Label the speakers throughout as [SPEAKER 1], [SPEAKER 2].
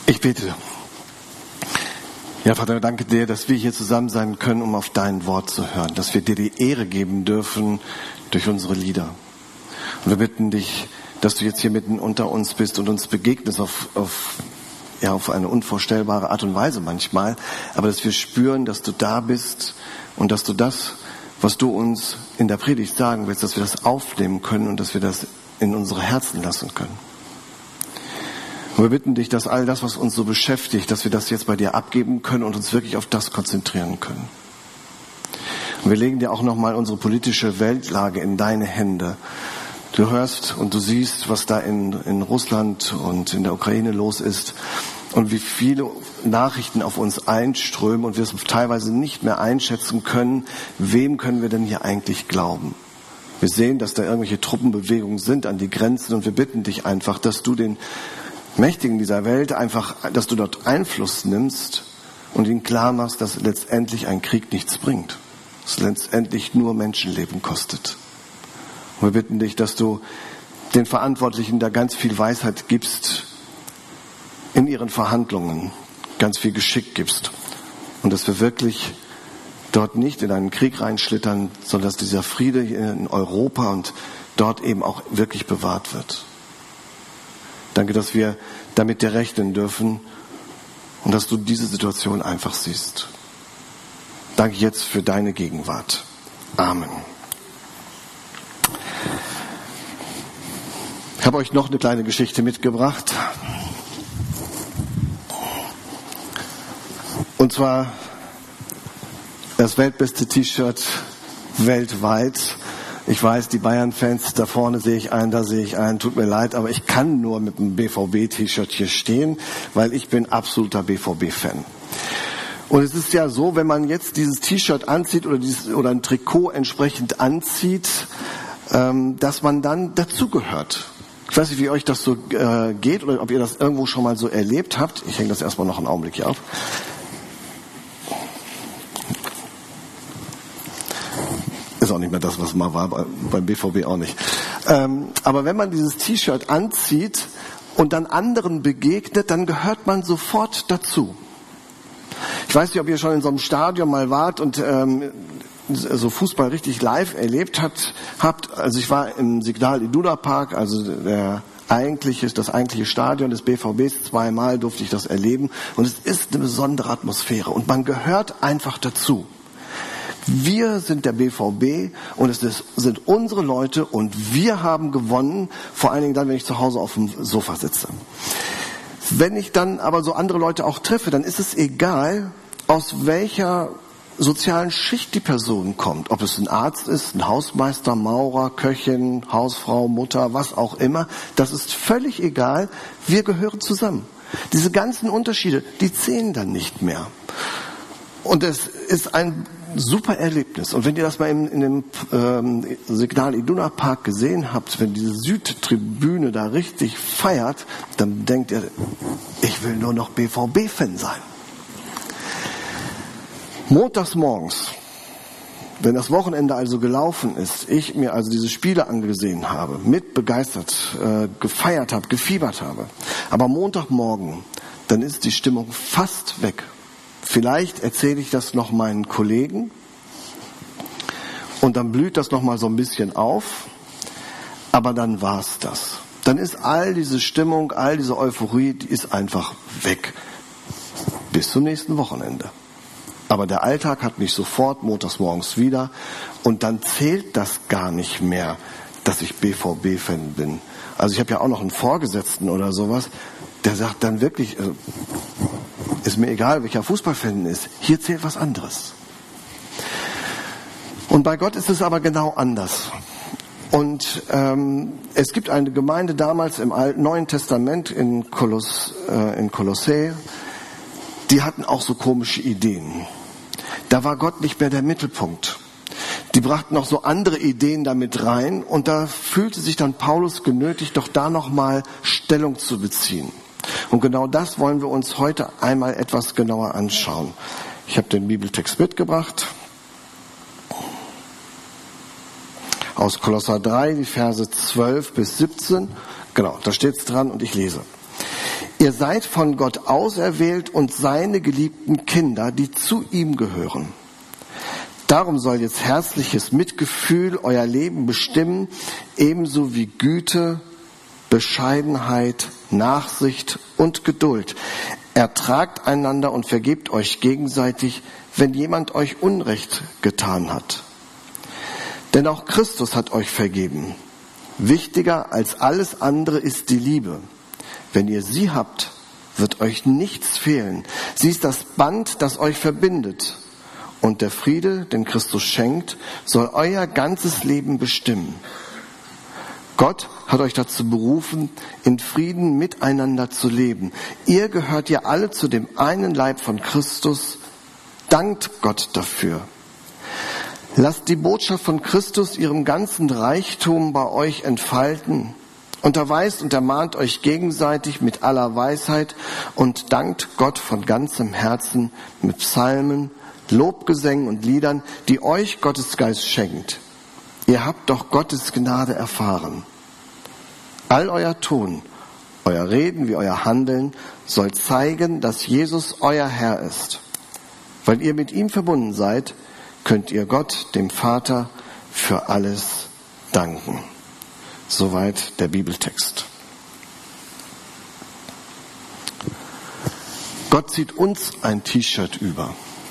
[SPEAKER 1] Ich bete. Ja, Vater, danke dir, dass wir hier zusammen sein können, um auf dein Wort zu hören, dass wir dir die Ehre geben dürfen durch unsere Lieder. Und wir bitten dich, dass du jetzt hier mitten unter uns bist und uns begegnest auf eine unvorstellbare Art und Weise manchmal, aber dass wir spüren, dass du da bist und dass du das, was du uns in der Predigt sagen willst, dass wir das aufnehmen können und dass wir das in unsere Herzen lassen können. Und wir bitten dich, dass all das, was uns so beschäftigt, dass wir das jetzt bei dir abgeben können und uns wirklich auf das konzentrieren können. Und wir legen dir auch nochmal unsere politische Weltlage in deine Hände. Du hörst und du siehst, was da in Russland und in der Ukraine los ist und wie viele Nachrichten auf uns einströmen und wir es teilweise nicht mehr einschätzen können, wem können wir denn hier eigentlich glauben. Wir sehen, dass da irgendwelche Truppenbewegungen sind an die Grenzen und wir bitten dich einfach, dass du den Mächtigen dieser Welt einfach, dass du dort Einfluss nimmst und ihnen klar machst, dass letztendlich ein Krieg nichts bringt. Dass letztendlich nur Menschenleben kostet. Und wir bitten dich, dass du den Verantwortlichen da ganz viel Weisheit gibst, in ihren Verhandlungen ganz viel Geschick gibst. Und dass wir wirklich dort nicht in einen Krieg reinschlittern, sondern dass dieser Friede hier in Europa und dort eben auch wirklich bewahrt wird. Danke, dass wir damit dir rechnen dürfen und dass du diese Situation einfach siehst. Danke jetzt für deine Gegenwart. Amen. Ich habe euch noch eine kleine Geschichte mitgebracht. Und zwar das weltbeste T-Shirt weltweit. Ich weiß, die Bayern-Fans, da vorne sehe ich einen, da sehe ich einen, tut mir leid, aber ich kann nur mit einem BVB-T-Shirt hier stehen, weil ich bin absoluter BVB-Fan. Und es ist ja so, wenn man jetzt dieses T-Shirt anzieht oder ein Trikot entsprechend anzieht, dass man dann dazugehört. Ich weiß nicht, wie euch das so geht oder ob ihr das irgendwo schon mal so erlebt habt. Ich hänge das erstmal noch einen Augenblick hier auf. Ist auch nicht mehr das, was mal war, beim BVB auch nicht. Aber wenn man dieses T-Shirt anzieht und dann anderen begegnet, dann gehört man sofort dazu. Ich weiß nicht, ob ihr schon in so einem Stadion mal wart und so Fußball richtig live erlebt habt. Also ich war im Signal Iduna Park, also das eigentliche Stadion des BVBs. 2-mal durfte ich das erleben. Und es ist eine besondere Atmosphäre. Und man gehört einfach dazu. Wir sind der BVB und es sind unsere Leute und wir haben gewonnen, vor allen Dingen dann, wenn ich zu Hause auf dem Sofa sitze. Wenn ich dann aber so andere Leute auch treffe, dann ist es egal, aus welcher sozialen Schicht die Person kommt. Ob es ein Arzt ist, ein Hausmeister, Maurer, Köchin, Hausfrau, Mutter, was auch immer. Das ist völlig egal. Wir gehören zusammen. Diese ganzen Unterschiede, die zählen dann nicht mehr. Und es ist ein super Erlebnis. Und wenn ihr das mal in dem Signal Iduna Park gesehen habt, wenn diese Südtribüne da richtig feiert, dann denkt ihr, ich will nur noch BVB-Fan sein. Montags morgens, wenn das Wochenende also gelaufen ist, ich mir also diese Spiele angesehen habe, mit begeistert, gefeiert habe, gefiebert habe, aber Montagmorgen, dann ist die Stimmung fast weg. Vielleicht erzähle ich das noch meinen Kollegen und dann blüht das noch mal so ein bisschen auf, aber dann war's das. Dann ist all diese Stimmung, all diese Euphorie, die ist einfach weg. Bis zum nächsten Wochenende. Aber der Alltag hat mich sofort montags morgens wieder und dann zählt das gar nicht mehr, dass ich BVB-Fan bin. Also ich habe ja auch noch einen Vorgesetzten oder sowas, der sagt dann wirklich, ist mir egal, welcher Fußballfan ist, hier zählt was anderes. Und bei Gott ist es aber genau anders. Und es gibt eine Gemeinde damals im Neuen Testament in Kolossä, die hatten auch so komische Ideen. Da war Gott nicht mehr der Mittelpunkt. Die brachten noch so andere Ideen damit rein und da fühlte sich dann Paulus genötigt, doch da nochmal Stellung zu beziehen. Und genau das wollen wir uns heute einmal etwas genauer anschauen. Ich habe den Bibeltext mitgebracht. Aus Kolosser 3, die Verse 12 bis 17. Genau, da steht's dran und ich lese. Ihr seid von Gott auserwählt und seine geliebten Kinder, die zu ihm gehören. Darum soll jetzt herzliches Mitgefühl euer Leben bestimmen, ebenso wie Güte, Bescheidenheit, Nachsicht und Geduld. Ertragt einander und vergebt euch gegenseitig, wenn jemand euch Unrecht getan hat. Denn auch Christus hat euch vergeben. Wichtiger als alles andere ist die Liebe. Wenn ihr sie habt, wird euch nichts fehlen. Sie ist das Band, das euch verbindet. Und der Friede, den Christus schenkt, soll euer ganzes Leben bestimmen. Gott hat euch dazu berufen, in Frieden miteinander zu leben. Ihr gehört ja alle zu dem einen Leib von Christus. Dankt Gott dafür. Lasst die Botschaft von Christus ihrem ganzen Reichtum bei euch entfalten. Unterweist und ermahnt euch gegenseitig mit aller Weisheit und dankt Gott von ganzem Herzen mit Psalmen, Lobgesängen und Liedern, die euch Gottes Geist schenkt. Ihr habt doch Gottes Gnade erfahren. All euer Tun, euer Reden wie euer Handeln soll zeigen, dass Jesus euer Herr ist. Weil ihr mit ihm verbunden seid, könnt ihr Gott, dem Vater, für alles danken. Soweit der Bibeltext. Gott zieht uns ein T-Shirt über.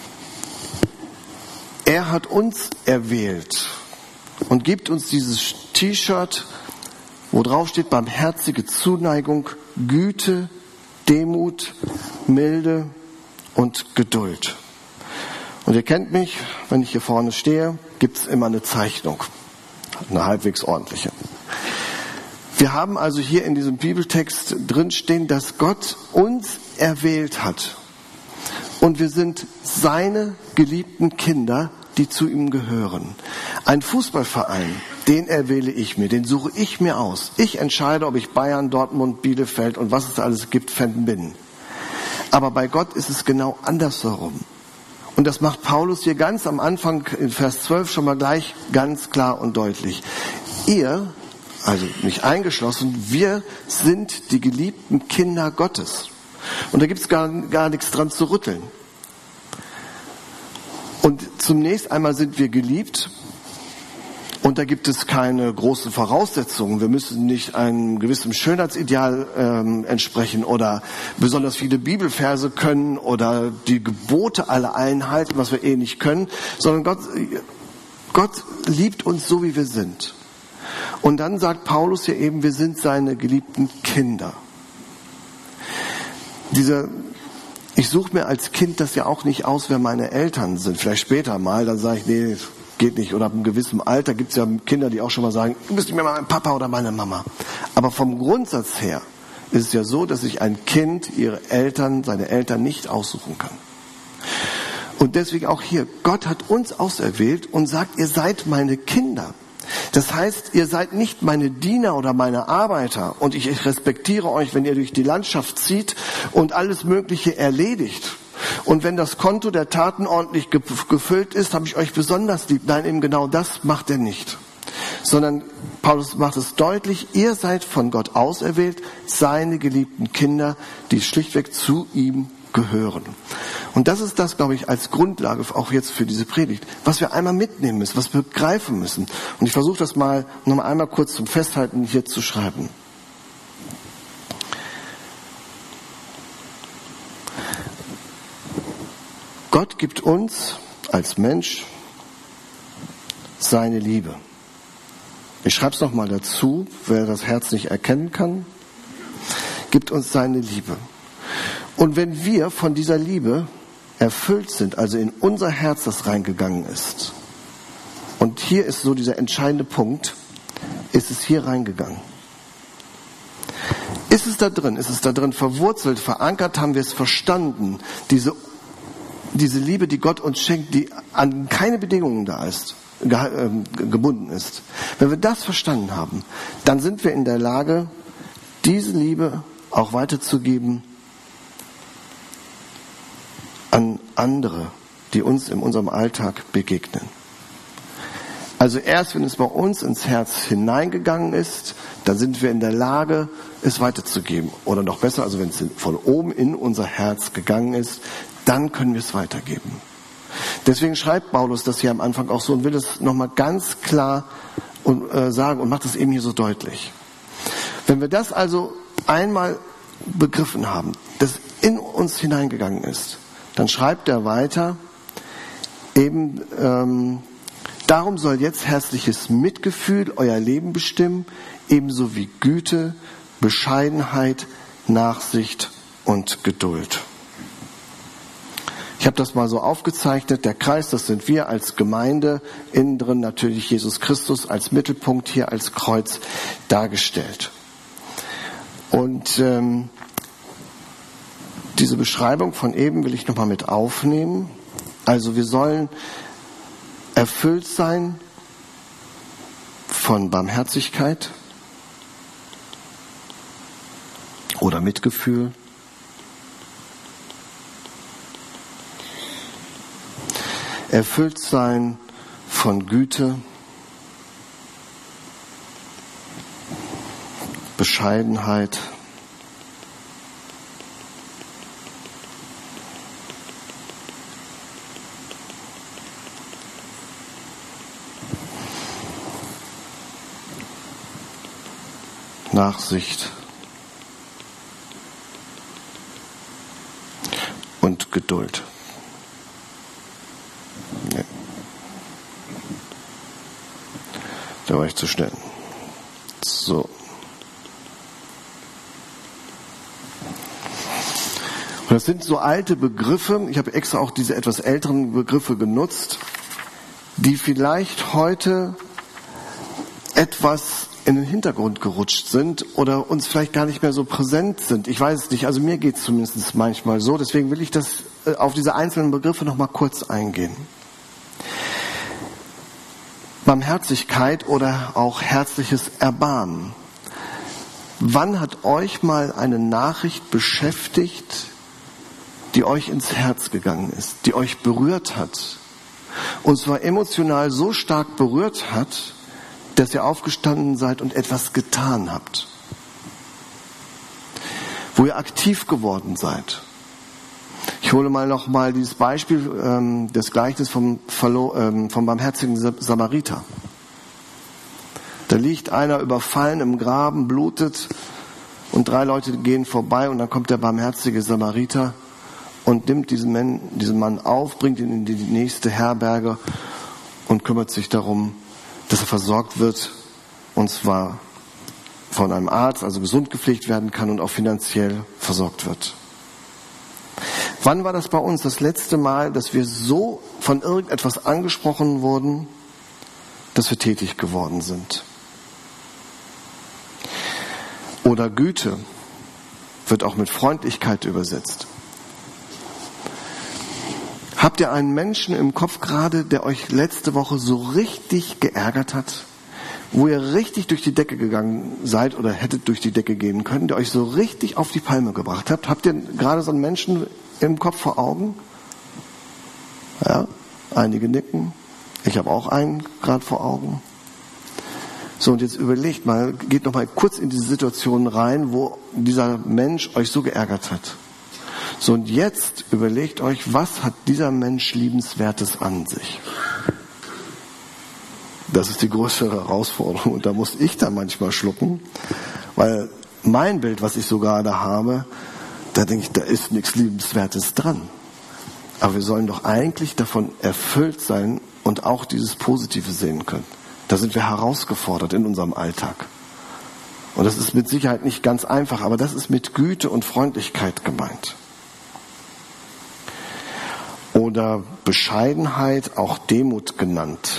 [SPEAKER 1] Er hat uns erwählt und gibt uns dieses T-Shirt, wo drauf steht: barmherzige Zuneigung, Güte, Demut, Milde und Geduld. Und ihr kennt mich, wenn ich hier vorne stehe, gibt's immer eine Zeichnung, eine halbwegs ordentliche. Wir haben also hier in diesem Bibeltext drinstehen, dass Gott uns erwählt hat. Und wir sind seine geliebten Kinder, die zu ihm gehören. Ein Fußballverein, den erwähle ich mir, den suche ich mir aus. Ich entscheide, ob ich Bayern, Dortmund, Bielefeld und was es da alles gibt, Fan bin. Aber bei Gott ist es genau andersherum. Und das macht Paulus hier ganz am Anfang in Vers 12 schon mal gleich ganz klar und deutlich. Ihr, also mich eingeschlossen, wir sind die geliebten Kinder Gottes. Und da gibt es gar nichts dran zu rütteln. Und zunächst einmal sind wir geliebt und da gibt es keine großen Voraussetzungen. Wir müssen nicht einem gewissen Schönheitsideal entsprechen oder besonders viele Bibelverse können oder die Gebote alle einhalten, was wir nicht können, sondern Gott liebt uns so, wie wir sind. Und dann sagt Paulus ja eben, wir sind seine geliebten Kinder. Ich suche mir als Kind das ja auch nicht aus, wer meine Eltern sind. Vielleicht später mal, dann sage ich, nee, geht nicht. Oder ab einem gewissen Alter gibt es ja Kinder, die auch schon mal sagen, du bist nicht mehr mein Papa oder meine Mama. Aber vom Grundsatz her ist es ja so, dass sich ein Kind seine Eltern nicht aussuchen kann. Und deswegen auch hier, Gott hat uns auserwählt und sagt, ihr seid meine Kinder. Das heißt, ihr seid nicht meine Diener oder meine Arbeiter und ich respektiere euch, wenn ihr durch die Landschaft zieht und alles Mögliche erledigt. Und wenn das Konto der Taten ordentlich gefüllt ist, habe ich euch besonders lieb. Nein, eben genau das macht er nicht. Sondern Paulus macht es deutlich, ihr seid von Gott auserwählt, seine geliebten Kinder, die schlichtweg zu ihm gehören. Und das ist das, glaube ich, als Grundlage auch jetzt für diese Predigt, was wir einmal mitnehmen müssen, was wir begreifen müssen. Und ich versuche das noch mal einmal kurz zum Festhalten hier zu schreiben. Gott gibt uns als Mensch seine Liebe. Ich schreibe es noch mal dazu, wer das Herz nicht erkennen kann, gibt uns seine Liebe. Und wenn wir von dieser Liebe erfüllt sind, also in unser Herz das reingegangen ist, und hier ist so dieser entscheidende Punkt, ist es hier reingegangen. Ist es da drin verwurzelt, verankert, haben wir es verstanden, diese Liebe, die Gott uns schenkt, die an keine Bedingungen gebunden ist. Wenn wir das verstanden haben, dann sind wir in der Lage, diese Liebe auch weiterzugeben an andere, die uns in unserem Alltag begegnen. Also erst, wenn es bei uns ins Herz hineingegangen ist, dann sind wir in der Lage, es weiterzugeben. Oder noch besser, also wenn es von oben in unser Herz gegangen ist, dann können wir es weitergeben. Deswegen schreibt Paulus das hier am Anfang auch so und will es nochmal ganz klar sagen und macht es eben hier so deutlich. Wenn wir das also einmal begriffen haben, das in uns hineingegangen ist, dann schreibt er weiter, eben darum soll jetzt herzliches Mitgefühl euer Leben bestimmen, ebenso wie Güte, Bescheidenheit, Nachsicht und Geduld. Ich habe das mal so aufgezeichnet. Der Kreis, das sind wir als Gemeinde, innen drin natürlich Jesus Christus als Mittelpunkt, hier als Kreuz dargestellt. Und diese Beschreibung von eben will ich nochmal mit aufnehmen. Also wir sollen erfüllt sein von Barmherzigkeit oder Mitgefühl. Erfüllt sein von Güte, Bescheidenheit, Nachsicht und Geduld. Nee. Da war ich zu schnell. So. Und das sind so alte Begriffe, ich habe extra auch diese etwas älteren Begriffe genutzt, die vielleicht heute etwas in den Hintergrund gerutscht sind oder uns vielleicht gar nicht mehr so präsent sind. Ich weiß es nicht, also mir geht es zumindest manchmal so, deswegen will ich das auf diese einzelnen Begriffe noch mal kurz eingehen. Barmherzigkeit oder auch herzliches Erbarmen. Wann hat euch mal eine Nachricht beschäftigt, die euch ins Herz gegangen ist, die euch berührt hat, und zwar emotional so stark berührt hat, dass ihr aufgestanden seid und etwas getan habt, wo ihr aktiv geworden seid? Ich hole noch mal dieses Beispiel des Gleichnisses vom barmherzigen Samariter. Da liegt einer überfallen im Graben, blutet, und 3 Leute gehen vorbei, und dann kommt der barmherzige Samariter und nimmt diesen Mann auf, bringt ihn in die nächste Herberge und kümmert sich darum, dass er versorgt wird, und zwar von einem Arzt, also gesund gepflegt werden kann und auch finanziell versorgt wird. Wann war das bei uns das letzte Mal, dass wir so von irgendetwas angesprochen wurden, dass wir tätig geworden sind? Oder Güte wird auch mit Freundlichkeit übersetzt. Habt ihr einen Menschen im Kopf gerade, der euch letzte Woche so richtig geärgert hat, wo ihr richtig durch die Decke gegangen seid oder hättet durch die Decke gehen können, der euch so richtig auf die Palme gebracht habt? Habt ihr gerade so einen Menschen im Kopf vor Augen? Ja, einige nicken. Ich habe auch einen gerade vor Augen. So, und jetzt überlegt mal, geht noch mal kurz in diese Situation rein, wo dieser Mensch euch so geärgert hat. So, und jetzt überlegt euch, was hat dieser Mensch Liebenswertes an sich? Das ist die größere Herausforderung, und da muss ich dann manchmal schlucken, weil mein Bild, was ich so gerade habe, da denke ich, da ist nichts Liebenswertes dran. Aber wir sollen doch eigentlich davon erfüllt sein und auch dieses Positive sehen können. Da sind wir herausgefordert in unserem Alltag. Und das ist mit Sicherheit nicht ganz einfach, aber das ist mit Güte und Freundlichkeit gemeint. Oder Bescheidenheit, auch Demut genannt.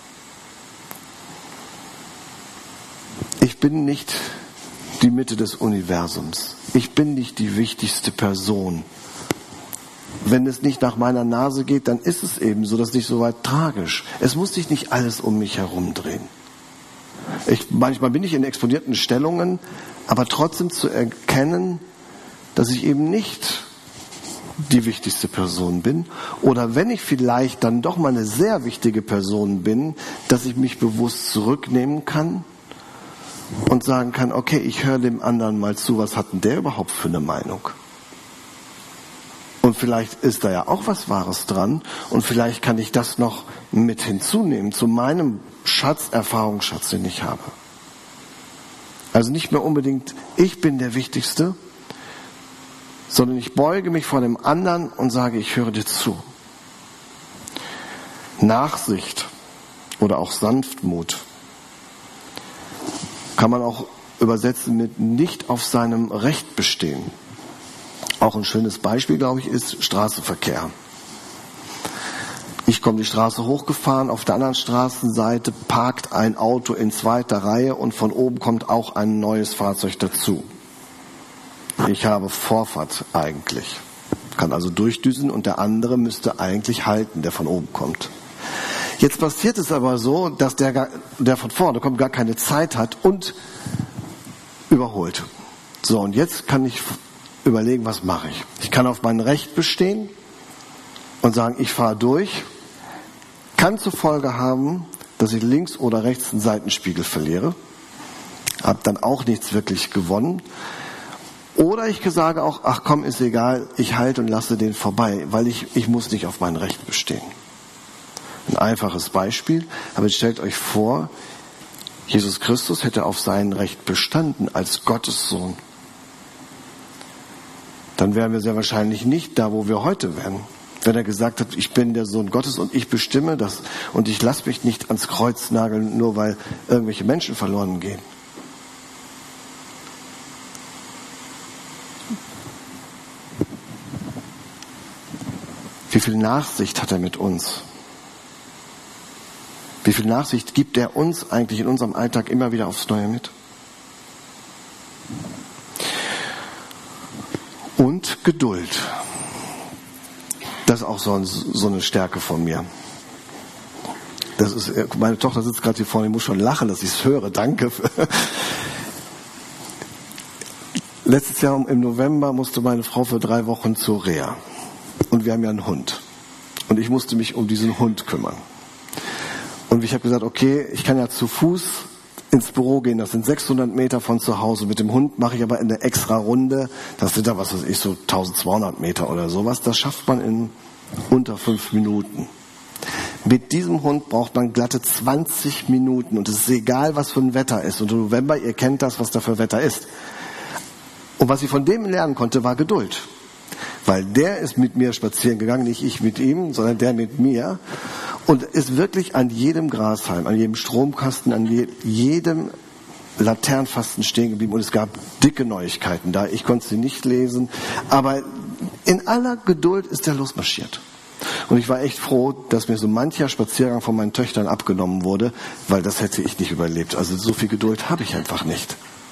[SPEAKER 1] Ich bin nicht die Mitte des Universums. Ich bin nicht die wichtigste Person. Wenn es nicht nach meiner Nase geht, dann ist es eben so, das ist nicht so weit tragisch. Es muss sich nicht alles um mich herum drehen. Manchmal bin ich in exponierten Stellungen, aber trotzdem zu erkennen, dass ich eben nicht die wichtigste Person bin, oder wenn ich vielleicht dann doch mal eine sehr wichtige Person bin, dass ich mich bewusst zurücknehmen kann und sagen kann, okay, ich höre dem anderen mal zu, was hat denn der überhaupt für eine Meinung? Und vielleicht ist da ja auch was Wahres dran und vielleicht kann ich das noch mit hinzunehmen zu meinem Erfahrungsschatz, den ich habe. Also nicht mehr unbedingt, ich bin der Wichtigste, sondern ich beuge mich vor dem anderen und sage, ich höre dir zu. Nachsicht oder auch Sanftmut kann man auch übersetzen mit nicht auf seinem Recht bestehen. Auch ein schönes Beispiel, glaube ich, ist Straßenverkehr. Ich komme die Straße hochgefahren, auf der anderen Straßenseite parkt ein Auto in zweiter Reihe und von oben kommt auch ein neues Fahrzeug dazu. Ich habe Vorfahrt eigentlich, kann also durchdüsen und der andere müsste eigentlich halten, der von oben kommt. Jetzt passiert es aber so, dass der von vorne kommt, gar keine Zeit hat und überholt. So, und jetzt kann ich überlegen, was mache ich? Ich kann auf mein Recht bestehen und sagen, ich fahre durch, kann zur Folge haben, dass ich links oder rechts einen Seitenspiegel verliere, habe dann auch nichts wirklich gewonnen. Oder ich sage auch, ach komm, ist egal, ich halte und lasse den vorbei, weil ich muss nicht auf mein Recht bestehen. Ein einfaches Beispiel, aber jetzt stellt euch vor, Jesus Christus hätte auf sein Recht bestanden als Gottes Sohn. Dann wären wir sehr wahrscheinlich nicht da, wo wir heute wären. Wenn er gesagt hat, ich bin der Sohn Gottes und ich bestimme das und ich lasse mich nicht ans Kreuz nageln, nur weil irgendwelche Menschen verloren gehen. Wie viel Nachsicht hat er mit uns? Wie viel Nachsicht gibt er uns eigentlich in unserem Alltag immer wieder aufs Neue mit? Und Geduld. Das ist auch so eine Stärke von mir. Das ist, meine Tochter sitzt gerade hier vorne, ich muss schon lachen, dass ich es höre. Danke. Letztes Jahr im November musste meine Frau für 3 Wochen zur Reha. Und wir haben ja einen Hund. Und ich musste mich um diesen Hund kümmern. Und ich habe gesagt, okay, ich kann ja zu Fuß ins Büro gehen. Das sind 600 Meter von zu Hause. Mit dem Hund mache ich aber eine extra Runde. Das sind da, was weiß ich, so 1200 Meter oder sowas. Das schafft man in unter 5 Minuten. Mit diesem Hund braucht man glatte 20 Minuten. Und es ist egal, was für ein Wetter ist. Und im November, ihr kennt das, was da für Wetter ist. Und was ich von dem lernen konnte, war Geduld. Weil der ist mit mir spazieren gegangen, nicht ich mit ihm, sondern der mit mir. Und ist wirklich an jedem Grashalm, an jedem Stromkasten, an jedem Laternenpfasten stehen geblieben. Und es gab dicke Neuigkeiten da. Ich konnte sie nicht lesen. Aber in aller Geduld ist er losmarschiert. Und ich war echt froh, dass mir so mancher Spaziergang von meinen Töchtern abgenommen wurde, weil das hätte ich nicht überlebt. Also so viel Geduld habe ich einfach nicht.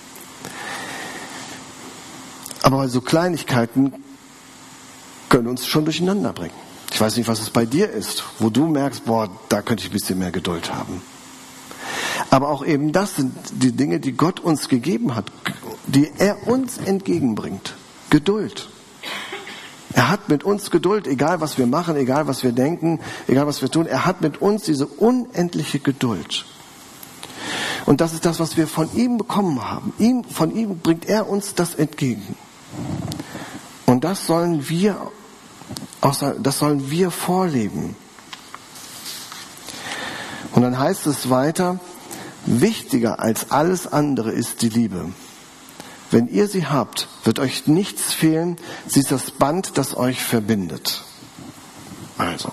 [SPEAKER 1] Aber bei so Kleinigkeiten können uns schon durcheinander bringen. Ich weiß nicht, was es bei dir ist, wo du merkst, boah, da könnte ich ein bisschen mehr Geduld haben. Aber auch eben das sind die Dinge, die Gott uns gegeben hat, die er uns entgegenbringt. Geduld. Er hat mit uns Geduld, egal was wir machen, egal was wir denken, egal was wir tun. Er hat mit uns diese unendliche Geduld. Und das ist das, was wir von ihm bekommen haben. Von ihm bringt er uns das entgegen. Und das sollen wir vorleben. Und dann heißt es weiter, wichtiger als alles andere ist die Liebe. Wenn ihr sie habt, wird euch nichts fehlen. Sie ist das Band, das euch verbindet. Also,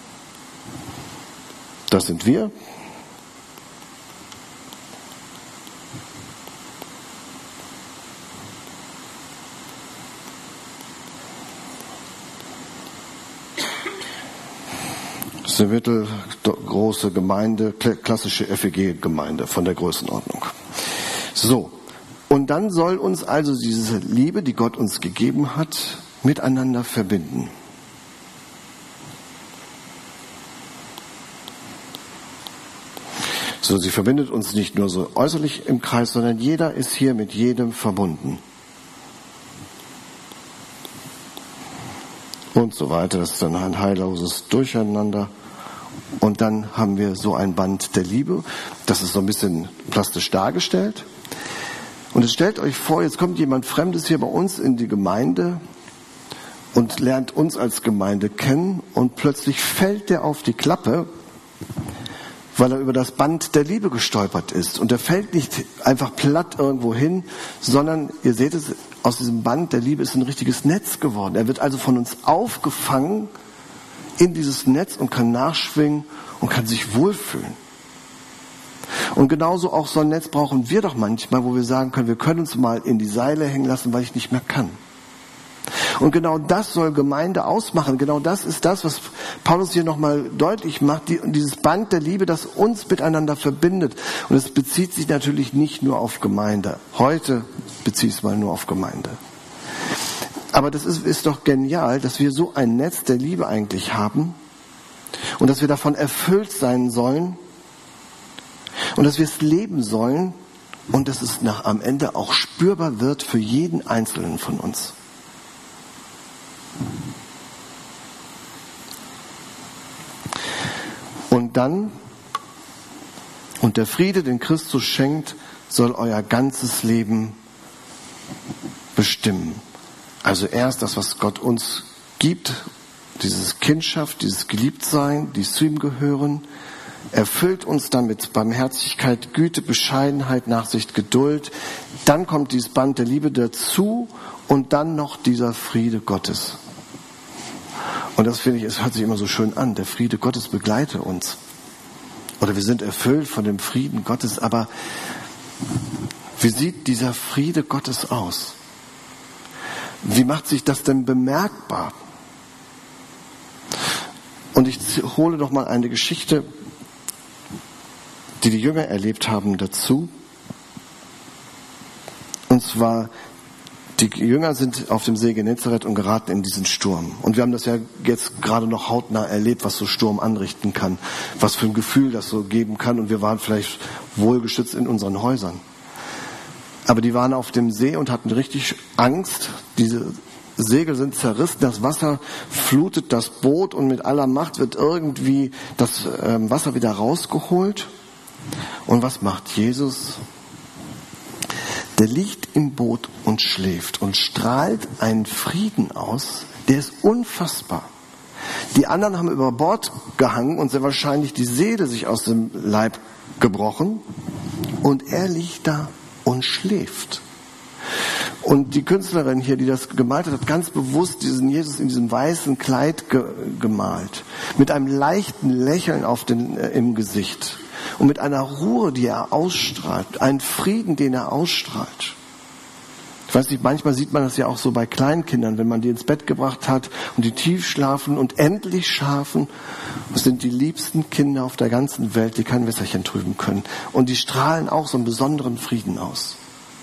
[SPEAKER 1] das sind wir. Das ist eine mittelgroße Gemeinde, klassische FEG-Gemeinde von der Größenordnung. So, und dann soll uns also diese Liebe, die Gott uns gegeben hat, miteinander verbinden. So, sie verbindet uns nicht nur so äußerlich im Kreis, sondern jeder ist hier mit jedem verbunden. Und so weiter. Das ist dann ein heilloses Durcheinander. Und dann haben wir so ein Band der Liebe. Das ist so ein bisschen plastisch dargestellt. Und jetzt stellt euch vor, jetzt kommt jemand Fremdes hier bei uns in die Gemeinde und lernt uns als Gemeinde kennen und plötzlich fällt der auf die Klappe, weil er über das Band der Liebe gestolpert ist. Und er fällt nicht einfach platt irgendwo hin, sondern, ihr seht es, aus diesem Band der Liebe ist ein richtiges Netz geworden. Er wird also von uns aufgefangen in dieses Netz und kann nachschwingen und kann sich wohlfühlen. Und genauso auch so ein Netz brauchen wir doch manchmal, wo wir sagen können, wir können uns mal in die Seile hängen lassen, weil ich nicht mehr kann. Und genau das soll Gemeinde ausmachen. Genau das ist das, was Paulus hier nochmal deutlich macht. Dieses Band der Liebe, das uns miteinander verbindet. Und es bezieht sich natürlich nicht nur auf Gemeinde. Heute beziehe ich es mal nur auf Gemeinde. Aber das ist doch genial, dass wir so ein Netz der Liebe eigentlich haben und dass wir davon erfüllt sein sollen und dass wir es leben sollen und dass es am Ende auch spürbar wird für jeden Einzelnen von uns. Und dann, und der Friede, den Christus schenkt, soll euer ganzes Leben bestimmen. Also erst das, was Gott uns gibt, dieses Kindschaft, dieses Geliebtsein, die zu ihm gehören, erfüllt uns dann mit Barmherzigkeit, Güte, Bescheidenheit, Nachsicht, Geduld. Dann kommt dieses Band der Liebe dazu und dann noch dieser Friede Gottes. Und das finde ich, es hört sich immer so schön an. Der Friede Gottes begleite uns. Oder wir sind erfüllt von dem Frieden Gottes. Aber wie sieht dieser Friede Gottes aus? Wie macht sich das denn bemerkbar? Und ich hole noch mal eine Geschichte, die Jünger erlebt haben, dazu. Und zwar, die Jünger sind auf dem See Genezareth und geraten in diesen Sturm. Und wir haben das ja jetzt gerade noch hautnah erlebt, was so Sturm anrichten kann, was für ein Gefühl das so geben kann. Und wir waren vielleicht wohlgeschützt in unseren Häusern. Aber die waren auf dem See und hatten richtig Angst. Diese Segel sind zerrissen, das Wasser flutet das Boot und mit aller Macht wird irgendwie das Wasser wieder rausgeholt. Und was macht Jesus? Der liegt im Boot und schläft und strahlt einen Frieden aus, der ist unfassbar. Die anderen haben über Bord gehangen und sehr wahrscheinlich die Seele sich aus dem Leib gebrochen. Und er liegt da und schläft. Und die Künstlerin hier, die das gemalt hat, hat ganz bewusst diesen Jesus in diesem weißen Kleid gemalt. Mit einem leichten Lächeln im Gesicht. Und mit einer Ruhe, die er ausstrahlt. Einen Frieden, den er ausstrahlt. Ich weiß nicht, manchmal sieht man das ja auch so bei Kleinkindern, wenn man die ins Bett gebracht hat und die tief schlafen und endlich schlafen. Das sind die liebsten Kinder auf der ganzen Welt, die kein Wässerchen trüben können. Und die strahlen auch so einen besonderen Frieden aus.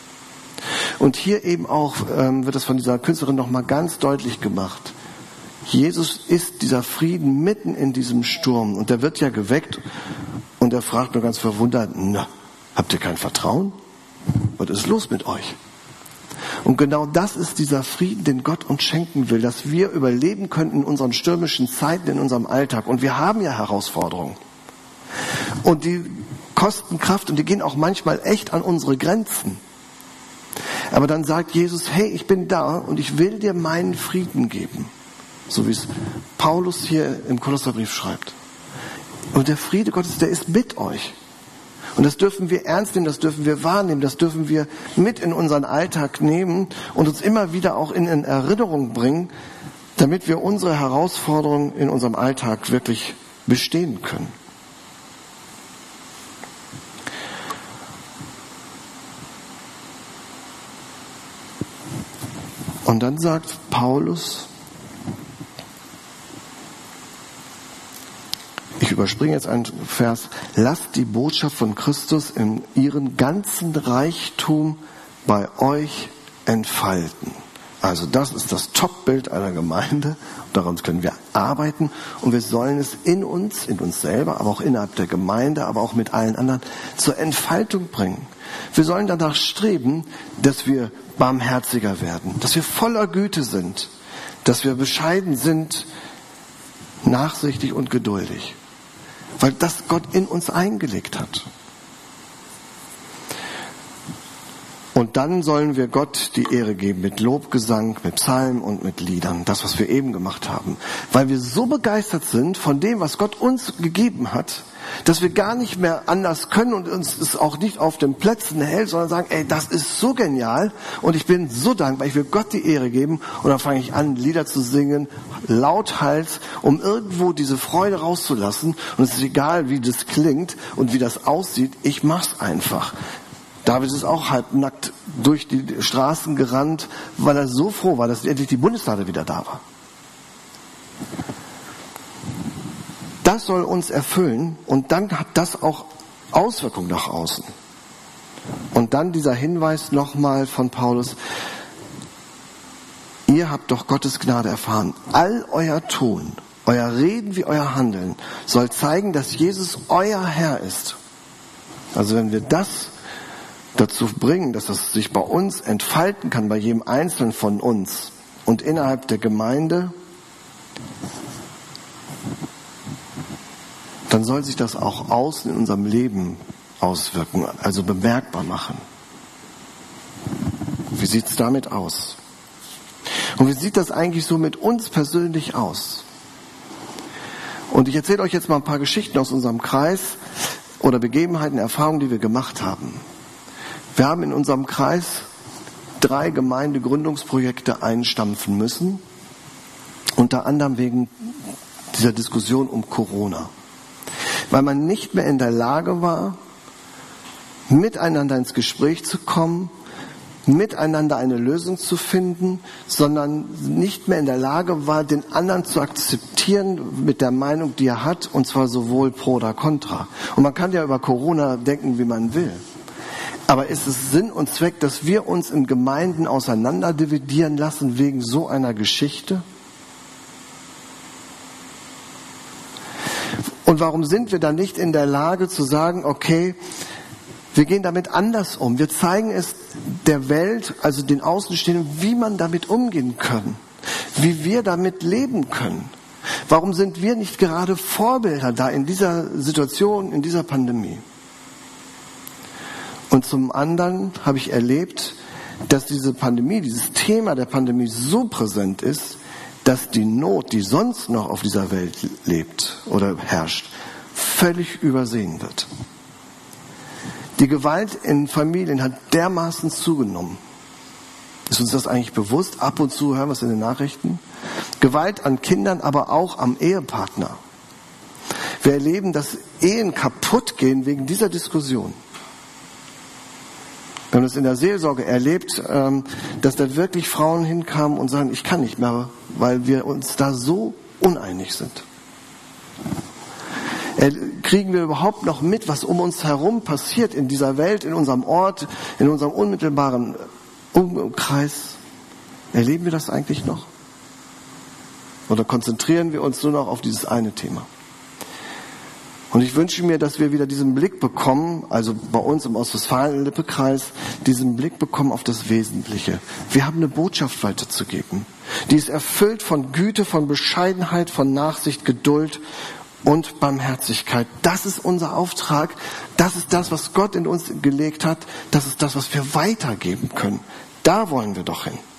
[SPEAKER 1] Und hier eben auch wird das von dieser Künstlerin nochmal ganz deutlich gemacht. Jesus ist dieser Frieden mitten in diesem Sturm. Und der wird ja geweckt und er fragt nur ganz verwundert, habt ihr kein Vertrauen? Was ist los mit euch? Und genau das ist dieser Frieden, den Gott uns schenken will, dass wir überleben können in unseren stürmischen Zeiten, in unserem Alltag. Und wir haben ja Herausforderungen. Und die kosten Kraft und die gehen auch manchmal echt an unsere Grenzen. Aber dann sagt Jesus, hey, ich bin da und ich will dir meinen Frieden geben. So wie es Paulus hier im Kolosserbrief schreibt. Und der Friede Gottes, der ist mit euch. Und das dürfen wir ernst nehmen, das dürfen wir wahrnehmen, das dürfen wir mit in unseren Alltag nehmen und uns immer wieder auch in Erinnerung bringen, damit wir unsere Herausforderungen in unserem Alltag wirklich bestehen können. Und dann sagt Paulus, ich überspringe jetzt einen Vers, lasst die Botschaft von Christus in ihren ganzen Reichtum bei euch entfalten. Also das ist das Topbild einer Gemeinde, daran können wir arbeiten und wir sollen es in uns selber, aber auch innerhalb der Gemeinde, aber auch mit allen anderen zur Entfaltung bringen. Wir sollen danach streben, dass wir barmherziger werden, dass wir voller Güte sind, dass wir bescheiden sind, nachsichtig und geduldig. weil das Gott in uns eingelegt hat. Und dann sollen wir Gott die Ehre geben mit Lobgesang, mit Psalmen und mit Liedern. Das, was wir eben gemacht haben. Weil wir so begeistert sind von dem, was Gott uns gegeben hat, dass wir gar nicht mehr anders können und uns es auch nicht auf den Plätzen hält, sondern sagen, ey, das ist so genial und ich bin so dankbar, ich will Gott die Ehre geben. Und dann fange ich an, Lieder zu singen, lauthals, um irgendwo diese Freude rauszulassen. Und es ist egal, wie das klingt und wie das aussieht, ich mach's einfach. David ist auch halbnackt durch die Straßen gerannt, weil er so froh war, dass endlich die Bundeslade wieder da war. Das soll uns erfüllen und dann hat das auch Auswirkungen nach außen. Und dann dieser Hinweis nochmal von Paulus: Ihr habt doch Gottes Gnade erfahren. All euer Tun, euer Reden wie euer Handeln soll zeigen, dass Jesus euer Herr ist. Also wenn wir das dazu bringen, dass das sich bei uns entfalten kann, bei jedem Einzelnen von uns und innerhalb der Gemeinde, dann soll sich das auch außen in unserem Leben auswirken, also bemerkbar machen. Wie sieht es damit aus? Und wie sieht das eigentlich so mit uns persönlich aus? Und ich erzähle euch jetzt mal ein paar Geschichten aus unserem Kreis oder Begebenheiten, Erfahrungen, die wir gemacht haben. Wir haben in unserem Kreis 3 Gemeindegründungsprojekte einstampfen müssen, unter anderem wegen dieser Diskussion um Corona. Weil man nicht mehr in der Lage war, miteinander ins Gespräch zu kommen, miteinander eine Lösung zu finden, sondern nicht mehr in der Lage war, den anderen zu akzeptieren mit der Meinung, die er hat, und zwar sowohl pro oder contra. Und man kann ja über Corona denken, wie man will. Aber ist es Sinn und Zweck, dass wir uns in Gemeinden auseinanderdividieren lassen wegen so einer Geschichte? Und warum sind wir dann nicht in der Lage zu sagen, okay, wir gehen damit anders um. Wir zeigen es der Welt, also den Außenstehenden, wie man damit umgehen kann, wie wir damit leben können. Warum sind wir nicht gerade Vorbilder da in dieser Situation, in dieser Pandemie? Und zum anderen habe ich erlebt, dass diese Pandemie, dieses Thema der Pandemie so präsent ist, dass die Not, die sonst noch auf dieser Welt lebt oder herrscht, völlig übersehen wird. Die Gewalt in Familien hat dermaßen zugenommen. Ist uns das eigentlich bewusst? Ab und zu hören wir es in den Nachrichten. Gewalt an Kindern, aber auch am Ehepartner. Wir erleben, dass Ehen kaputt gehen wegen dieser Diskussion. Wir haben es in der Seelsorge erlebt, dass da wirklich Frauen hinkamen und sagen, ich kann nicht mehr, weil wir uns da so uneinig sind. Kriegen wir überhaupt noch mit, was um uns herum passiert in dieser Welt, in unserem Ort, in unserem unmittelbaren Umkreis? Erleben wir das eigentlich noch? Oder konzentrieren wir uns nur noch auf dieses eine Thema? Und ich wünsche mir, dass wir wieder diesen Blick bekommen, also bei uns im Ostwestfalen-Lippe-Kreis, diesen Blick bekommen auf das Wesentliche. Wir haben eine Botschaft weiterzugeben. Die ist erfüllt von Güte, von Bescheidenheit, von Nachsicht, Geduld und Barmherzigkeit. Das ist unser Auftrag. Das ist das, was Gott in uns gelegt hat. Das ist das, was wir weitergeben können. Da wollen wir doch hin.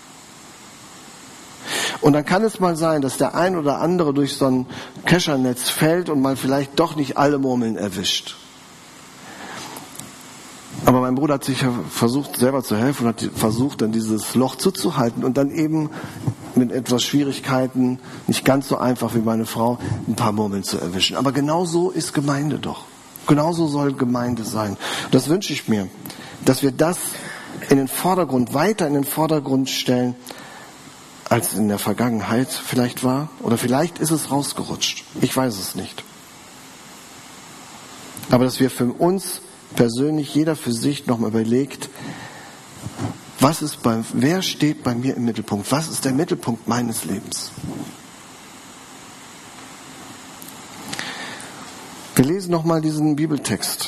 [SPEAKER 1] Und dann kann es mal sein, dass der ein oder andere durch so ein Keschernetz fällt und man vielleicht doch nicht alle Murmeln erwischt. Aber mein Bruder hat sich versucht, selber zu helfen und hat versucht, dann dieses Loch zuzuhalten und dann eben mit etwas Schwierigkeiten, nicht ganz so einfach wie meine Frau, ein paar Murmeln zu erwischen. Aber genau so ist Gemeinde doch. Genauso soll Gemeinde sein. Das wünsche ich mir, dass wir das in den Vordergrund, weiter in den Vordergrund stellen, als in der Vergangenheit vielleicht war. Oder vielleicht ist es rausgerutscht. Ich weiß es nicht. Aber dass wir für uns persönlich, jeder für sich nochmal überlegt, wer steht bei mir im Mittelpunkt? Was ist der Mittelpunkt meines Lebens? Wir lesen nochmal diesen Bibeltext.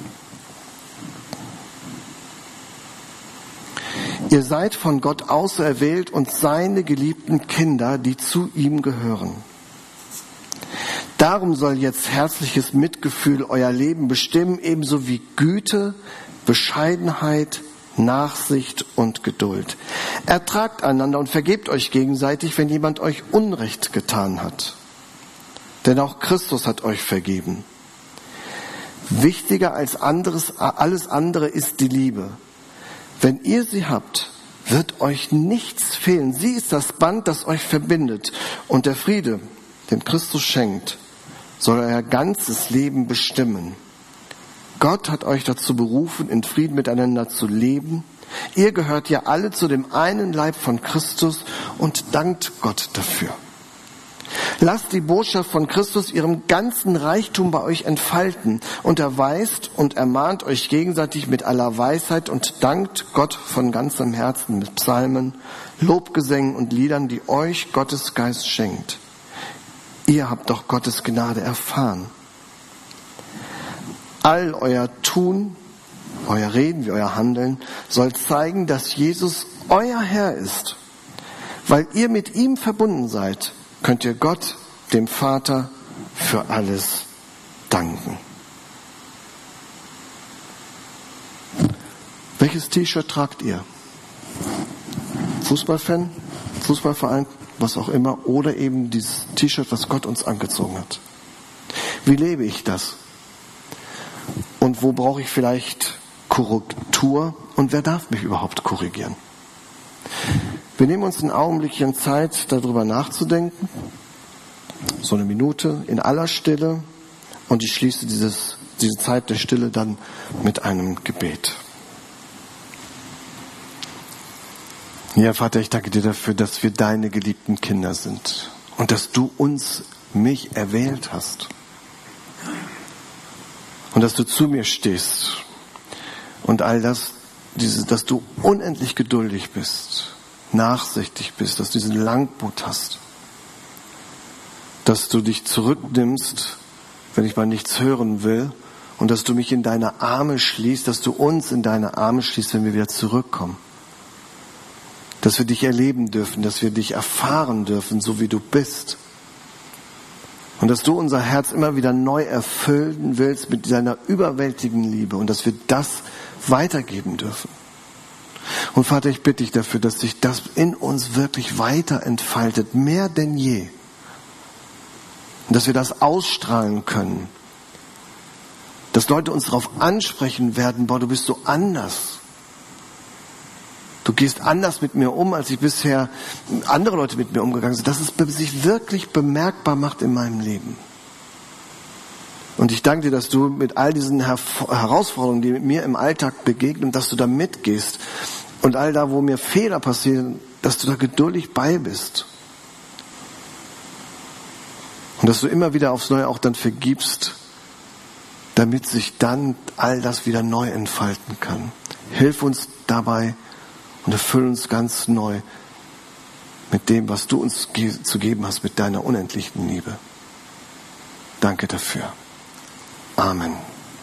[SPEAKER 1] Ihr seid von Gott auserwählt und seine geliebten Kinder, die zu ihm gehören. Darum soll jetzt herzliches Mitgefühl euer Leben bestimmen, ebenso wie Güte, Bescheidenheit, Nachsicht und Geduld. Ertragt einander und vergebt euch gegenseitig, wenn jemand euch Unrecht getan hat. Denn auch Christus hat euch vergeben. Wichtiger als alles andere ist die Liebe. Wenn ihr sie habt, wird euch nichts fehlen. Sie ist das Band, das euch verbindet. Und der Friede, den Christus schenkt, soll euer ganzes Leben bestimmen. Gott hat euch dazu berufen, in Frieden miteinander zu leben. Ihr gehört ja alle zu dem einen Leib von Christus und dankt Gott dafür. Lasst die Botschaft von Christus ihren ganzen Reichtum bei euch entfalten und erweist und ermahnt euch gegenseitig mit aller Weisheit und dankt Gott von ganzem Herzen mit Psalmen, Lobgesängen und Liedern, die euch Gottes Geist schenkt. Ihr habt doch Gottes Gnade erfahren. All euer Tun, euer Reden wie euer Handeln soll zeigen, dass Jesus euer Herr ist. Weil ihr mit ihm verbunden seid, könnt ihr Gott, dem Vater, für alles danken. Welches T-Shirt tragt ihr? Fußballfan, Fußballverein, was auch immer, oder eben dieses T-Shirt, was Gott uns angezogen hat? Wie lebe ich das? Und wo brauche ich vielleicht Korrektur? Und wer darf mich überhaupt korrigieren? Wir nehmen uns einen Augenblickchen Zeit, darüber nachzudenken. So eine Minute in aller Stille. Und ich schließe diese Zeit der Stille dann mit einem Gebet. Ja, Vater, ich danke dir dafür, dass wir deine geliebten Kinder sind. Und dass du mich erwählt hast. Und dass du zu mir stehst. Und all das, dass du unendlich geduldig bist. Nachsichtig bist, dass du diesen Langmut hast, dass du dich zurücknimmst, wenn ich mal nichts hören will, und dass du mich in deine Arme schließt, dass du uns in deine Arme schließt, wenn wir wieder zurückkommen. Dass wir dich erleben dürfen, dass wir dich erfahren dürfen, so wie du bist. Und dass du unser Herz immer wieder neu erfüllen willst mit deiner überwältigenden Liebe und dass wir das weitergeben dürfen. Und Vater, ich bitte dich dafür, dass sich das in uns wirklich weiter entfaltet, mehr denn je. Und dass wir das ausstrahlen können. Dass Leute uns darauf ansprechen werden, boah, du bist so anders. Du gehst anders mit mir um, als ich bisher andere Leute mit mir umgegangen sind. Dass es sich wirklich bemerkbar macht in meinem Leben. Und ich danke dir, dass du mit all diesen Herausforderungen, die mir im Alltag begegnen, dass du da mitgehst. Und all da, wo mir Fehler passieren, dass du da geduldig bei bist. Und dass du immer wieder aufs Neue auch dann vergibst, damit sich dann all das wieder neu entfalten kann. Hilf uns dabei und erfüll uns ganz neu mit dem, was du uns zu geben hast, mit deiner unendlichen Liebe. Danke dafür. Amen.